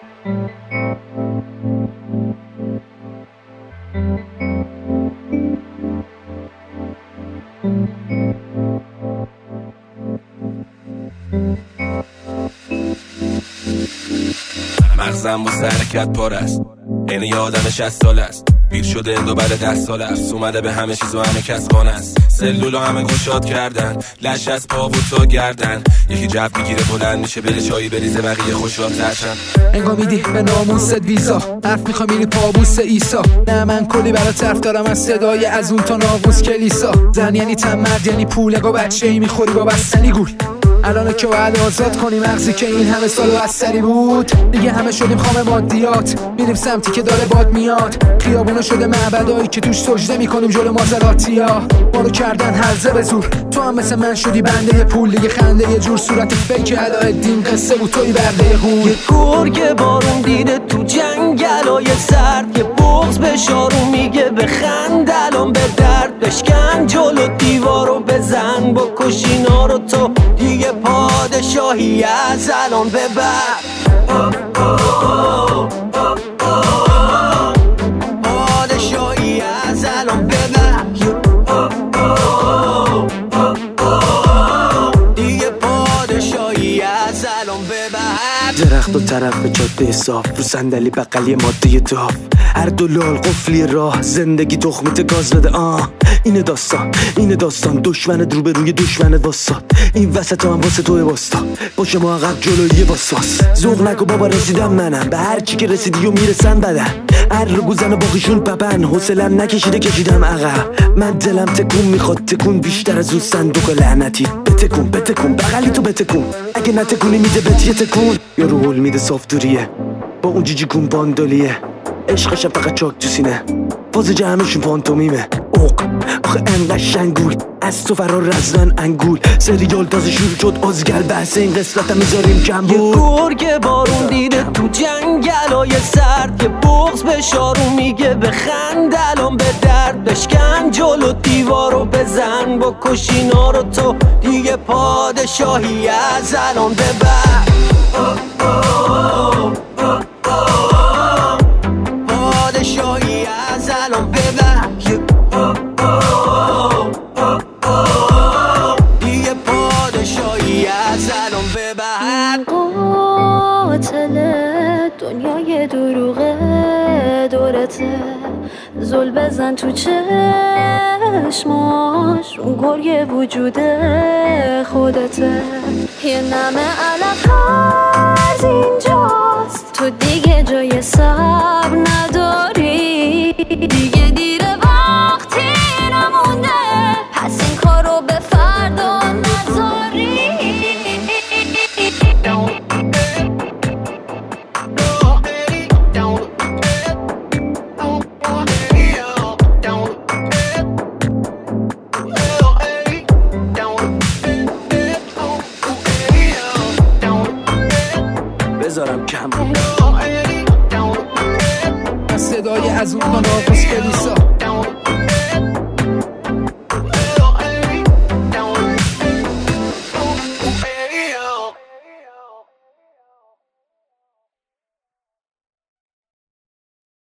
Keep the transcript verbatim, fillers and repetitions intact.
مغزم با حرکت پر است، این یادم شصت سال است، پیر شده دو بعد ده سال است، اومده به همه چیز و همه کس خانه است، سلولو همه گشاد کردن، لش از پا و تا گردن، یکی جو میگیره بلند میشه بره چایی بریزه بقیه خوشحال ترشن. انگار میدی به ناموست ویزا، حرف میخوای میری پابوس ایسا، نه من کلی برا طرف دارم از صدای از اون تا ناقوس کلیسا، زن یعنی تن، مرد یعنی پول، اگه بچه ای میخوری با بستنی گول، الان که باید آزاد کنیم مغزی که این همه سال بستری بود، دیگه همه شدیم خام مادیات، میریم سمتی که داره باد میاد، خیابونا شده معبدایی که توش سجده میکنیم جلو مازراتیا، ما رو کردن هرزه به زور، تو هم مثل من شدی بنده پول، دیگه خنده یه جور صورت فیک علایالدین، قصه بود توی برده هور، یه گرگ بارون دیده تو جنگلای سرد، یه بغض به شارون میگه بخند الان به درد، بشکن جلو دیوارو بزن بکش اینا رو تو دیگه پادشاهی از الان به بعد، پادشاهی از الان به بعد، دیگه پادشاهی از الان به بعد. درخت و طرف جاده صاف، رو صندلی بغلی ماده داف، هر دو لال قفلی راه، زندگی تخمت گاز بده. آه اینه داستان، اینه داستان، دشمنت رو به روی دشمنت واساد، این وسط هم واسه توی واسطا، باشه ما عقب جلوی واسواس، ذوق نکو بابا رسیدم منم، به هر چی که رسیدی و میرسن بدن، هر رو گوزن و باقیشون پپن، حوصلم نکشیده کشیدم عقب، من دلم تکون میخواد تکون بیشتر از اون صندوق لعنتی، بتکون بتکون بغلی تو بتکون، اگه نتکونی میده بهت یه تکون، یا رو هول میده صافدوریه با اون جیجی کون باندولیه، عشقشم فقط چاک تو سینه، فاز جمعشون پانتومیمه، اوق آخه انقدر شنگول، از تو فرار رزمن انگول، سریال تازه شروع شد ازگل، بحث این قسمتم میذاریم کم بود. یه گرگ بارون دیده تو جنگلای سرد، یه بغض به شارون میگه بخند الان به درد، بشکن جلو دیوارو بزن بکش اینا رو تو دیگه پادشاهی از الان به بعد، پادشاهی از الان به بعد، دیگه پادشاهی از الان به بعد. قاتل دنیای دروغه دورته، زل بزن تو چشماش، اون گرگ وجود خودته، یه نمه علف هرز اینجاست، تو دیگه جای صبر نداری، دیگه دیره وقتی نمونده، پس این کارو به فردا نذاری. بذارم کم صدای از اون ناقوس کلیسا،